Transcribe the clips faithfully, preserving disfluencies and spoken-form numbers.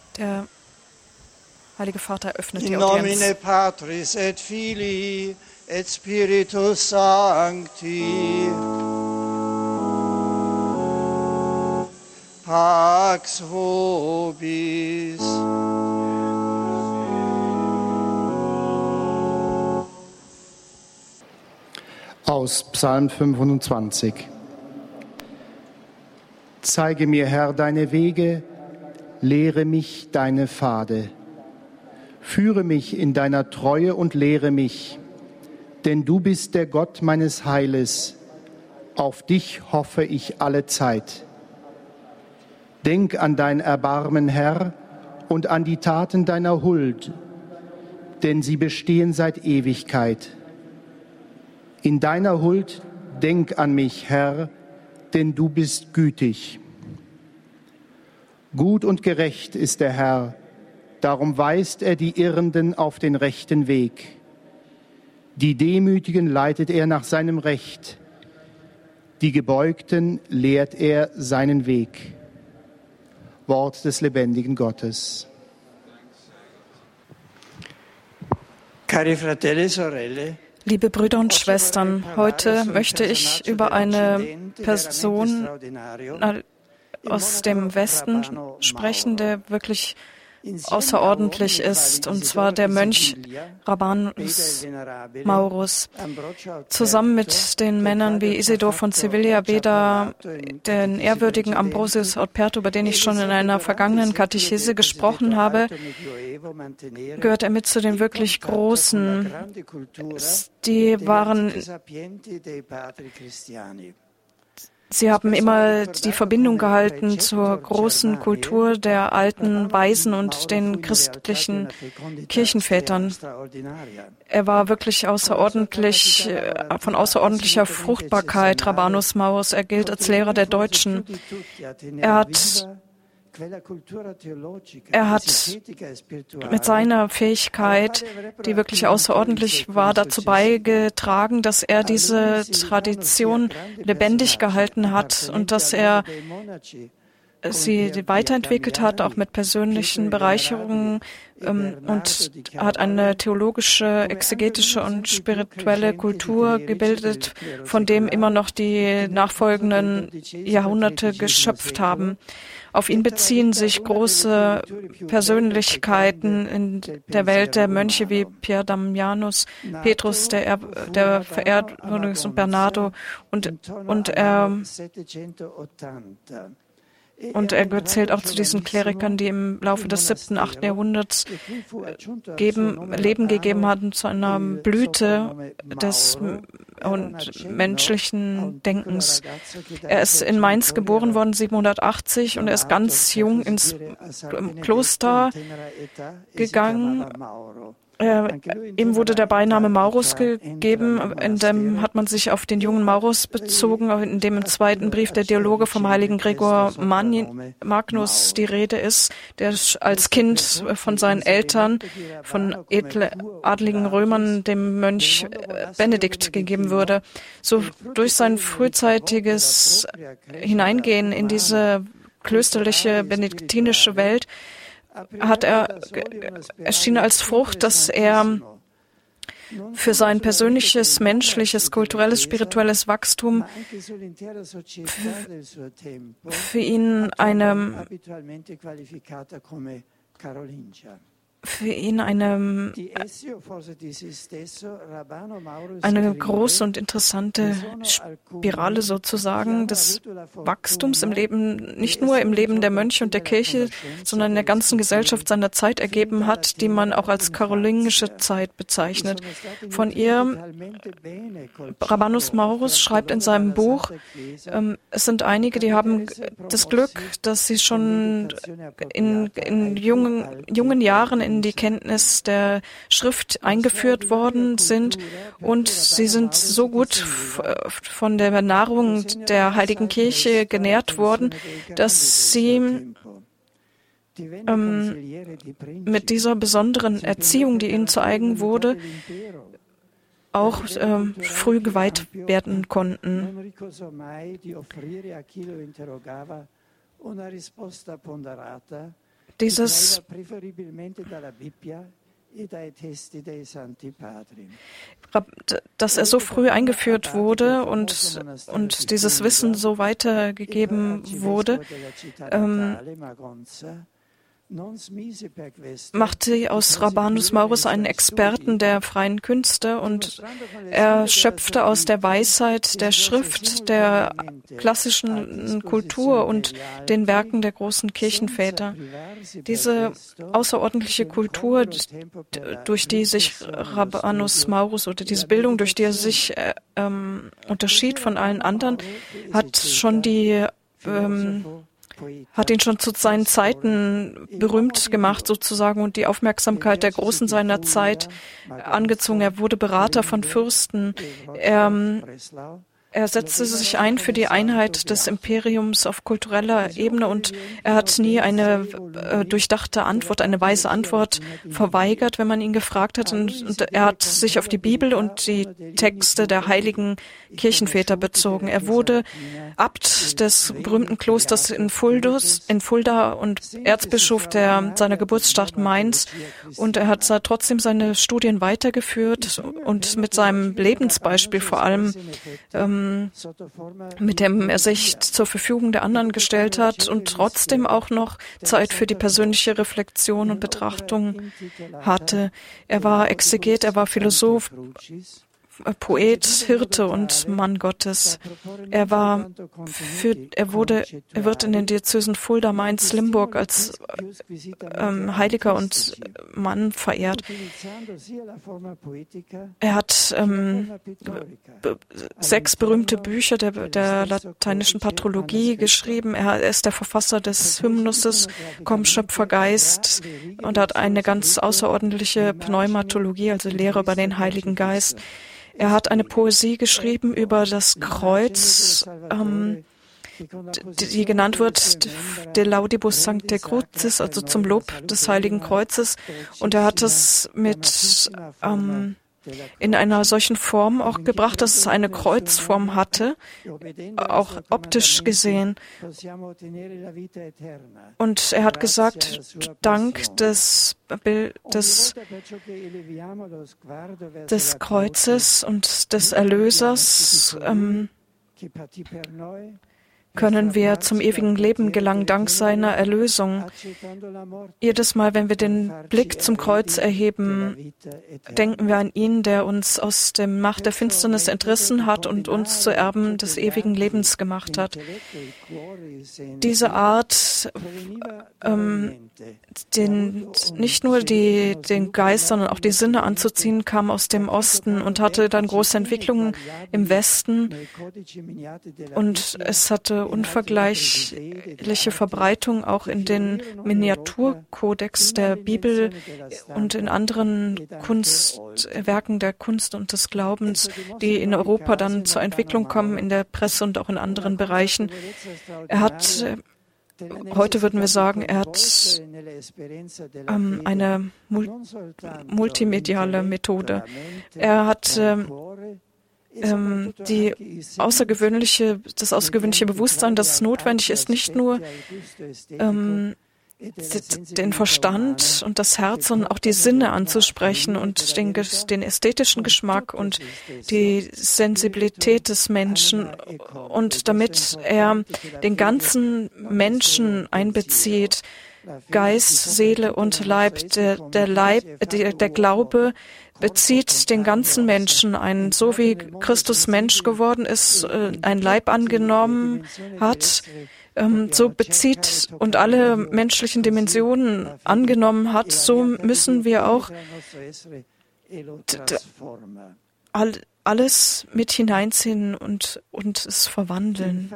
Der Heilige Vater öffnet die In Audienz. nomine Patris et Filii et Spiritus Sancti. Pax vobis. Aus Psalm fünfundzwanzig. Zeige mir, Herr, deine Wege, lehre mich deine Pfade. Führe mich in deiner Treue und lehre mich, denn du bist der Gott meines Heiles. Auf dich hoffe ich alle Zeit. Denk an dein Erbarmen, Herr, und an die Taten deiner Huld, denn sie bestehen seit Ewigkeit. In deiner Huld denk an mich, Herr, denn du bist gütig. Gut und gerecht ist der Herr, darum weist er die Irrenden auf den rechten Weg. Die Demütigen leitet er nach seinem Recht, die Gebeugten lehrt er seinen Weg. Wort des lebendigen Gottes. Cari fratelli e sorelle, Liebe Brüder und Schwestern, heute möchte ich über eine Person aus dem Westen sprechen, der wirklich außerordentlich ist, und zwar der Mönch Rabanus Maurus. Zusammen mit den Männern wie Isidor von Sevilla, Beda, den ehrwürdigen Ambrosius Odperto, über den ich schon in einer vergangenen Katechese gesprochen habe, gehört er mit zu den wirklich Großen. Die waren Sie haben immer die Verbindung gehalten zur großen Kultur der alten Weisen und den christlichen Kirchenvätern. Er war wirklich außerordentlich, von außerordentlicher Fruchtbarkeit, Rabanus Maurus. Er gilt als Lehrer der Deutschen. Er hat Er hat mit seiner Fähigkeit, die wirklich außerordentlich war, dazu beigetragen, dass er diese Tradition lebendig gehalten hat und dass er sie weiterentwickelt hat, auch mit persönlichen Bereicherungen, ähm, und hat eine theologische, exegetische und spirituelle Kultur gebildet, von dem immer noch die nachfolgenden Jahrhunderte geschöpft haben. Auf ihn beziehen sich große Persönlichkeiten in der Welt der Mönche wie Pier Damianus, Petrus, der, er, der verehrt wurde, und Bernardo, und, und er Und er zählt auch zu diesen Klerikern, die im Laufe des siebten, achten Jahrhunderts geben, Leben gegeben hatten zu einer Blüte des und menschlichen Denkens. Er ist in Mainz geboren worden, siebenhundertachtzig, und er ist ganz jung ins Kloster gegangen. Äh, ihm wurde der Beiname Maurus gegeben, in dem hat man sich auf den jungen Maurus bezogen, in dem im zweiten Brief der Dialoge vom heiligen Gregor Magnus die Rede ist, der als Kind von seinen Eltern, von edle, adligen Römern, dem Mönch Benedikt gegeben wurde. So durch sein frühzeitiges Hineingehen in diese klösterliche benediktinische Welt hat er erschien als Frucht, dass er für sein persönliches, menschliches, kulturelles, spirituelles Wachstum für ihn eine für ihn eine, eine große und interessante Spirale sozusagen des Wachstums im Leben, nicht nur im Leben der Mönche und der Kirche, sondern in der ganzen Gesellschaft seiner Zeit ergeben hat, die man auch als karolingische Zeit bezeichnet. Von ihr, Rabanus Maurus schreibt in seinem Buch, ähm, es sind einige, die haben das Glück, dass sie schon in, in jungen, jungen Jahren in die Kenntnis der Schrift eingeführt worden sind, und sie sind so gut von der Nahrung der Heiligen Kirche genährt worden, dass sie ähm, mit dieser besonderen Erziehung, die ihnen zu eigen wurde, auch ähm, früh geweiht werden konnten. dieses dass er so früh eingeführt wurde und, und dieses Wissen so weitergegeben wurde, ähm, machte aus Rabanus Maurus einen Experten der freien Künste und er schöpfte aus der Weisheit der Schrift, der klassischen Kultur und den Werken der großen Kirchenväter. Diese außerordentliche Kultur, durch die sich Rabanus Maurus oder diese Bildung, durch die er sich äh, ähm, unterschied von allen anderen, hat schon die ähm, hat ihn schon zu seinen Zeiten berühmt gemacht sozusagen und die Aufmerksamkeit der Großen seiner Zeit angezogen. Er wurde Berater von Fürsten. Er, er setzte sich ein für die Einheit des Imperiums auf kultureller Ebene und er hat nie eine äh, durchdachte Antwort, eine weise Antwort verweigert, wenn man ihn gefragt hat. Und, und er hat sich auf die Bibel und die Texte der heiligen Kirchenväter bezogen. Er wurde Abt des berühmten Klosters in, Fuldus, in Fulda und Erzbischof der, seiner Geburtsstadt Mainz. Und er hat trotzdem seine Studien weitergeführt und mit seinem Lebensbeispiel vor allem, ähm, mit dem er sich zur Verfügung der anderen gestellt hat und trotzdem auch noch Zeit für die persönliche Reflexion und Betrachtung hatte. Er war Exeget, er war Philosoph, Poet, Hirte und Mann Gottes. Er war für, er wurde, er wird in den Diözesen Fulda, Mainz, Limburg als ähm, Heiliger und Mann verehrt. Er hat ähm, b- sechs berühmte Bücher der, der lateinischen Patrologie geschrieben. Er ist der Verfasser des Hymnuses Komm Schöpfergeist und hat eine ganz außerordentliche Pneumatologie, also Lehre über den Heiligen Geist. Er hat eine Poesie geschrieben über das Kreuz, ähm, die, die genannt wird De Laudibus Sancte Crucis, also zum Lob des Heiligen Kreuzes. Und er hat es mit ähm, in einer solchen Form auch gebracht, dass es eine Kreuzform hatte, auch optisch gesehen. Und er hat gesagt, dank des, des, des Kreuzes und des Erlösers ähm, können wir zum ewigen Leben gelangen, dank seiner Erlösung. Jedes Mal, wenn wir den Blick zum Kreuz erheben, denken wir an ihn, der uns aus der Macht der Finsternis entrissen hat und uns zu Erben des ewigen Lebens gemacht hat. Diese Art, ähm, den, nicht nur die, den Geist, sondern auch die Sinne anzuziehen, kam aus dem Osten und hatte dann große Entwicklungen im Westen. Und es hatte unvergleichliche Verbreitung auch in den Miniaturkodex der Bibel und in anderen Kunstwerken der Kunst und des Glaubens, die in Europa dann zur Entwicklung kommen, in der Presse und auch in anderen Bereichen. Er hat, heute würden wir sagen, er hat ähm, eine mul- multimediale Methode. Er hat ähm, Ähm, die außergewöhnliche, das außergewöhnliche Bewusstsein, dass es notwendig ist, nicht nur ähm, den Verstand und das Herz, sondern auch die Sinne anzusprechen und den, den ästhetischen Geschmack und die Sensibilität des Menschen. Und damit er den ganzen Menschen einbezieht, Geist, Seele und Leib, der, der Leib, der, der Glaube bezieht den ganzen Menschen ein, so wie Christus Mensch geworden ist, ein Leib angenommen hat, so bezieht und alle menschlichen Dimensionen angenommen hat, so müssen wir auch alles mit hineinziehen und, und es verwandeln.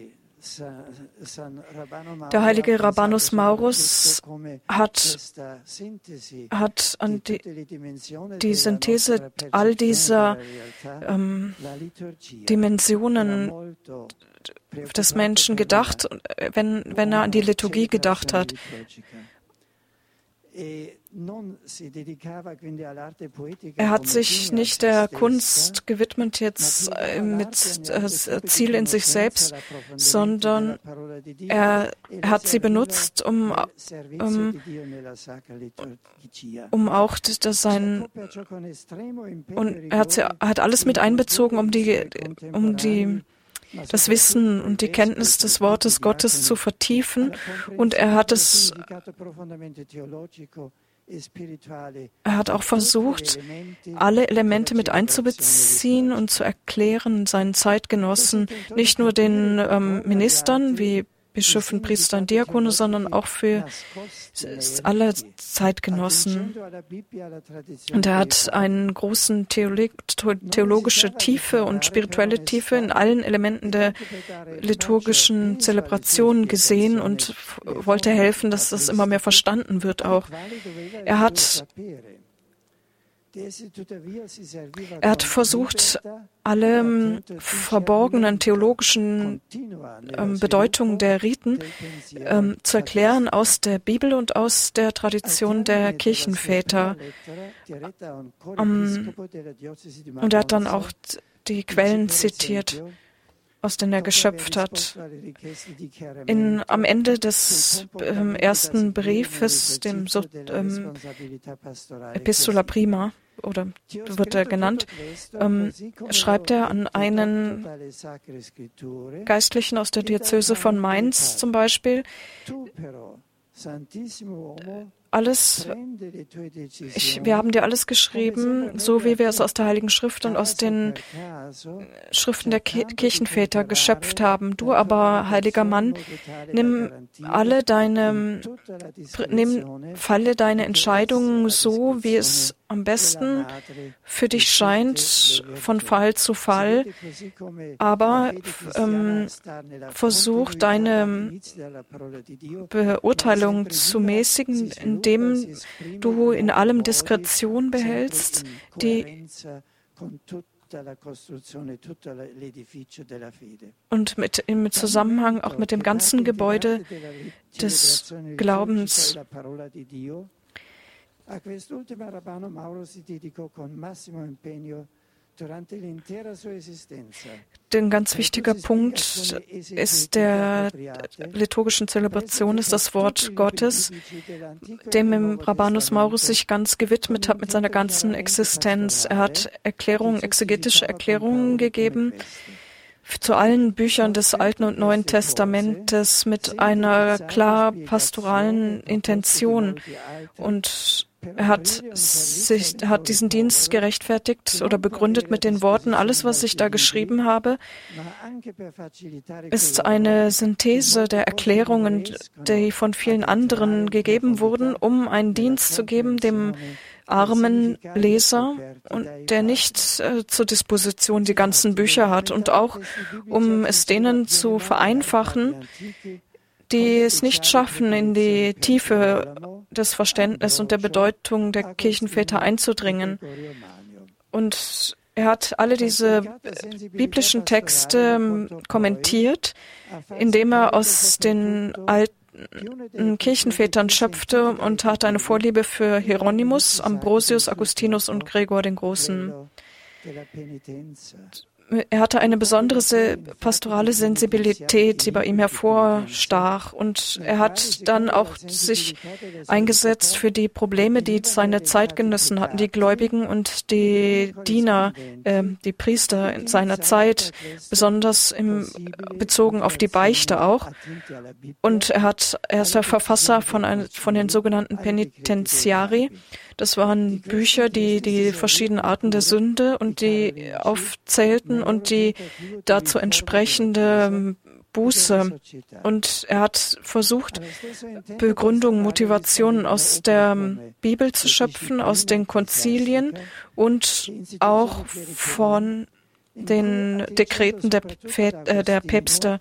Der heilige Rabanus Maurus hat, hat an die, die Synthese all dieser ähm, Dimensionen des Menschen gedacht, wenn, wenn er an die Liturgie gedacht hat. Er hat sich nicht der Kunst gewidmet jetzt mit Ziel in sich selbst, sondern er hat sie benutzt, um, um, um auch das sein, und er hat, sie, er hat alles mit einbezogen, um die, um die das Wissen und die Kenntnis des Wortes Gottes zu vertiefen, und er hat es, er hat auch versucht, alle Elemente mit einzubeziehen und zu erklären seinen Zeitgenossen, nicht nur den ähm, Ministern wie Bischöfen, Priestern, Diakone, sondern auch für alle Zeitgenossen. Und er hat einen großen theologische Tiefe und spirituelle Tiefe in allen Elementen der liturgischen Zelebration gesehen und wollte helfen, dass das immer mehr verstanden wird auch. Er hat Er hat versucht, alle verborgenen theologischen ähm, Bedeutungen der Riten ähm, zu erklären aus der Bibel und aus der Tradition der Kirchenväter. Um, und er hat dann auch die Quellen zitiert, aus denen er geschöpft hat. In, am Ende des ähm, ersten Briefes, dem so, ähm, Epistula Prima, oder wird er genannt, ähm, schreibt er an einen Geistlichen aus der Diözese von Mainz zum Beispiel: Alles, ich, wir haben dir alles geschrieben, so wie wir es aus der Heiligen Schrift und aus den Schriften der Ki- Kirchenväter geschöpft haben. Du aber, heiliger Mann, nimm alle deine, nimm, falle deine Entscheidungen so, wie es am besten für dich scheint, von Fall zu Fall, aber ähm, versuch deine Beurteilung zu mäßigen, indem du in allem Diskretion behältst, die und mit, im Zusammenhang auch mit dem ganzen Gebäude des Glaubens. A quest'ultima Rabbano Mauro si dedicò con massimo impegno durante l'intera sua esistenza. Ein ganz wichtiger Punkt ist der liturgischen Zelebration ist das Wort Gottes, dem Rabanus Maurus sich ganz gewidmet hat mit seiner ganzen Existenz. Er hat Erklärungen, exegetische Erklärungen gegeben zu allen Büchern des Alten und Neuen Testamentes mit einer klar pastoralen Intention, und er hat sich, hat diesen Dienst gerechtfertigt oder begründet mit den Worten: Alles, was ich da geschrieben habe, ist eine Synthese der Erklärungen, die von vielen anderen gegeben wurden, um einen Dienst zu geben dem armen Leser, und der nicht äh, zur Disposition die ganzen Bücher hat, und auch um es denen zu vereinfachen, die es nicht schaffen, in die Tiefe des Verständnisses und der Bedeutung der Kirchenväter einzudringen. Und er hat alle diese biblischen Texte kommentiert, indem er aus den alten Kirchenvätern schöpfte, und hatte eine Vorliebe für Hieronymus, Ambrosius, Augustinus und Gregor den Großen. Er hatte eine besondere pastorale Sensibilität, die bei ihm hervorstach, und er hat dann auch sich eingesetzt für die Probleme, die seine Zeitgenossen hatten, die Gläubigen und die Diener, äh, die Priester in seiner Zeit, besonders im, bezogen auf die Beichte auch. Und er hat, er ist der Verfasser von, ein, von den sogenannten Penitentiari. Das waren Bücher, die die verschiedenen Arten der Sünde und die aufzählten und die dazu entsprechende Buße. Und er hat versucht, Begründungen, Motivationen aus der Bibel zu schöpfen, aus den Konzilien und auch von den Dekreten der, Pfä- äh, der Päpste.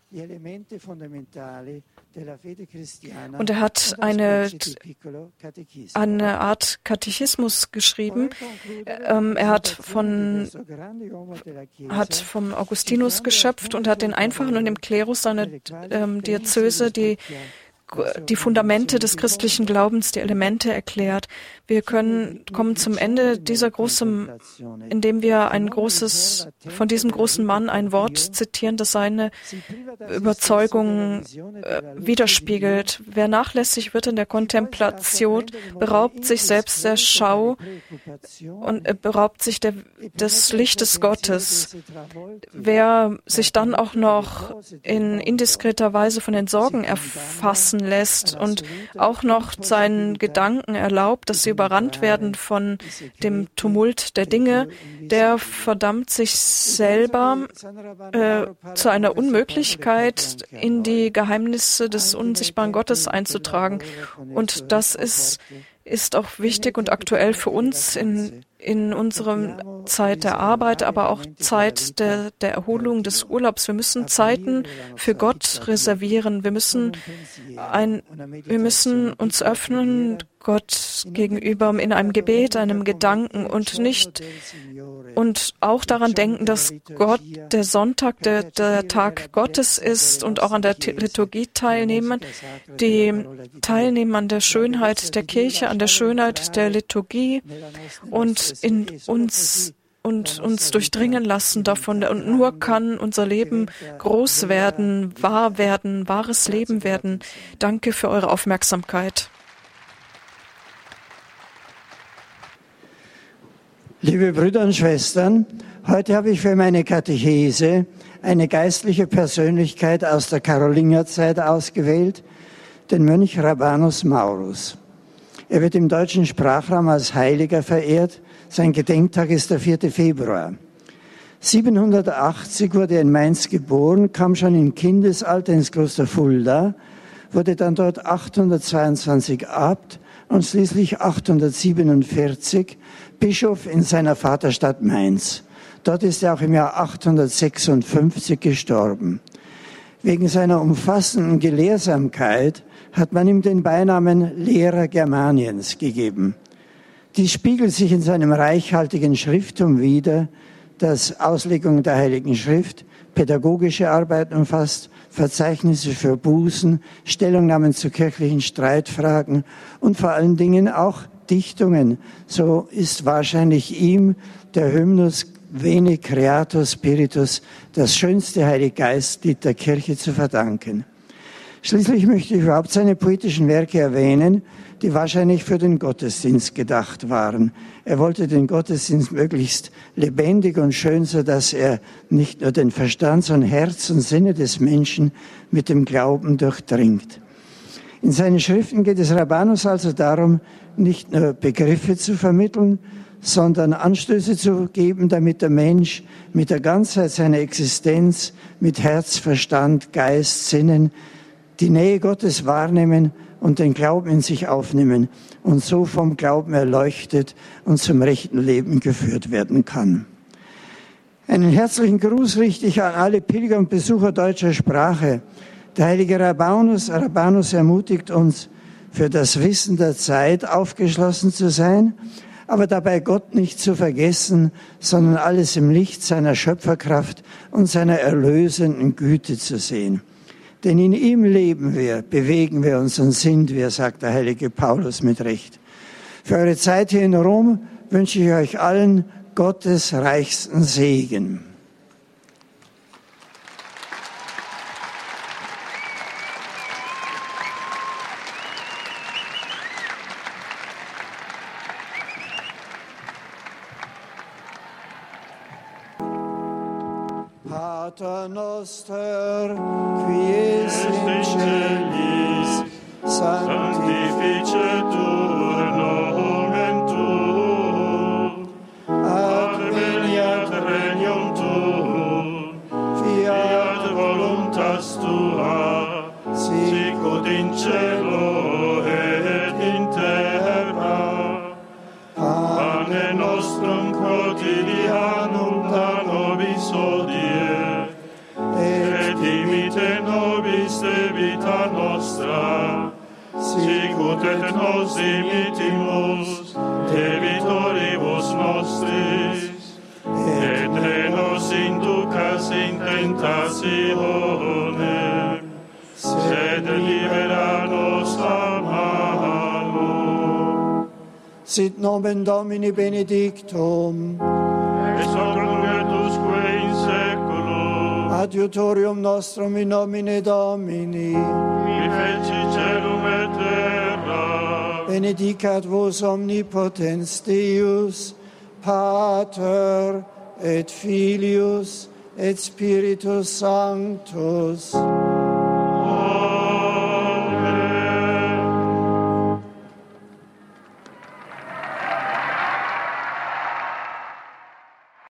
Und er hat eine, eine Art Katechismus geschrieben. Ähm, er hat, von, hat vom Augustinus geschöpft und hat den Einfachen und dem Klerus seiner ähm, Diözese die die Fundamente des christlichen Glaubens, die Elemente erklärt. Wir können kommen zum Ende dieser großen, indem wir ein großes, von diesem großen Mann ein Wort zitieren, das seine Überzeugung äh, widerspiegelt. Wer nachlässig wird in der Kontemplation, beraubt sich selbst der Schau und äh, beraubt sich der, des Lichtes Gottes. Wer sich dann auch noch in indiskreter Weise von den Sorgen erfassen lässt und auch noch seinen Gedanken erlaubt, dass sie überrannt werden von dem Tumult der Dinge, der verdammt sich selber äh, zu einer Unmöglichkeit, in die Geheimnisse des unsichtbaren Gottes einzutragen. Und das ist, ist auch wichtig und aktuell für uns in, in unserer Zeit der Arbeit, aber auch Zeit der, der Erholung, des Urlaubs. Wir müssen Zeiten für Gott reservieren. Wir müssen, ein, wir müssen uns öffnen Gott gegenüber in einem Gebet, einem Gedanken und nicht und auch daran denken, dass Gott der Sonntag der, der Tag Gottes ist und auch an der Liturgie teilnehmen, die teilnehmen an der Schönheit der Kirche, an der Schönheit der Liturgie und in uns und uns durchdringen lassen davon. Und nur kann unser Leben groß werden, wahr werden, wahres Leben werden. Danke für eure Aufmerksamkeit. Liebe Brüder und Schwestern, heute habe ich für meine Katechese eine geistliche Persönlichkeit aus der Karolingerzeit ausgewählt, den Mönch Rabanus Maurus. Er wird im deutschen Sprachraum als Heiliger verehrt. Sein Gedenktag ist der vierte Februar. siebenhundertachtzig wurde er in Mainz geboren, kam schon im Kindesalter ins Kloster Fulda, wurde dann dort achthundertzweiundzwanzig Abt und schließlich achthundertsiebenundvierzig Bischof in seiner Vaterstadt Mainz. Dort ist er auch im Jahr achthundertsechsundfünfzig gestorben. Wegen seiner umfassenden Gelehrsamkeit hat man ihm den Beinamen Lehrer Germaniens gegeben. Dies spiegelt sich in seinem reichhaltigen Schrifttum wider, das Auslegung der Heiligen Schrift, pädagogische Arbeit umfasst, Verzeichnisse für Bußen, Stellungnahmen zu kirchlichen Streitfragen und vor allen Dingen auch Dichtungen. So ist wahrscheinlich ihm der Hymnus Veni Creator Spiritus, das schönste Heiliggeistlied der Kirche, zu verdanken. Schließlich möchte ich überhaupt seine poetischen Werke erwähnen, die wahrscheinlich für den Gottesdienst gedacht waren. Er wollte den Gottesdienst möglichst lebendig und schön, so dass er nicht nur den Verstand, sondern Herz und Sinne des Menschen mit dem Glauben durchdringt. In seinen Schriften geht es Rabanus also darum, nicht nur Begriffe zu vermitteln, sondern Anstöße zu geben, damit der Mensch mit der Ganzheit seiner Existenz, mit Herz, Verstand, Geist, Sinnen, die Nähe Gottes wahrnehmen und den Glauben in sich aufnehmen und so vom Glauben erleuchtet und zum rechten Leben geführt werden kann. Einen herzlichen Gruß richte ich an alle Pilger und Besucher deutscher Sprache. Der heilige Rabanus, Rabanus ermutigt uns, für das Wissen der Zeit aufgeschlossen zu sein, aber dabei Gott nicht zu vergessen, sondern alles im Licht seiner Schöpferkraft und seiner erlösenden Güte zu sehen. Denn in ihm leben wir, bewegen wir uns und sind wir, sagt der heilige Paulus mit Recht. Für eure Zeit hier in Rom wünsche ich euch allen Gottes reichsten Segen. Pater noster, qui es in celis, sanctificetur nomen tuum, adveniat regnum tuum, fiat voluntas tua, sicut in cielo et in terra. Pane nostrum quotidianum da nobis hodie, et dimitte de vita nostra, sicut et nos dimittimus de vitoribus nostris, et ne nos inducas in tentationem, sed libera nos a malo. Sit nomen Domini benedictum, Ex hoc nunc et usque in saeculum, adiutorium nostrum in nomine Domini, qui feci celum et terra, benedicat vos omnipotens Deus, Pater et Filius et Spiritus Sanctus,